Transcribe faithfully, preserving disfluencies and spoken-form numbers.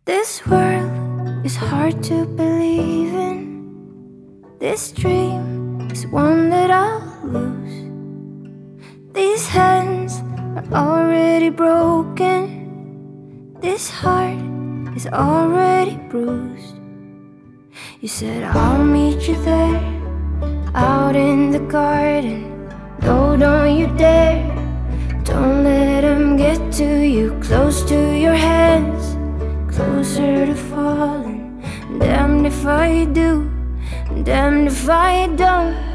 This world is hard to believe in. This dream is one that I'll lose. These hands are already broken. This heart is already bruised. You said I'll meet you there, out in the garden. No, don't you dare. Don't let them get to you. Close to your hands, closer to falling. Damned if I do, damned if I don't.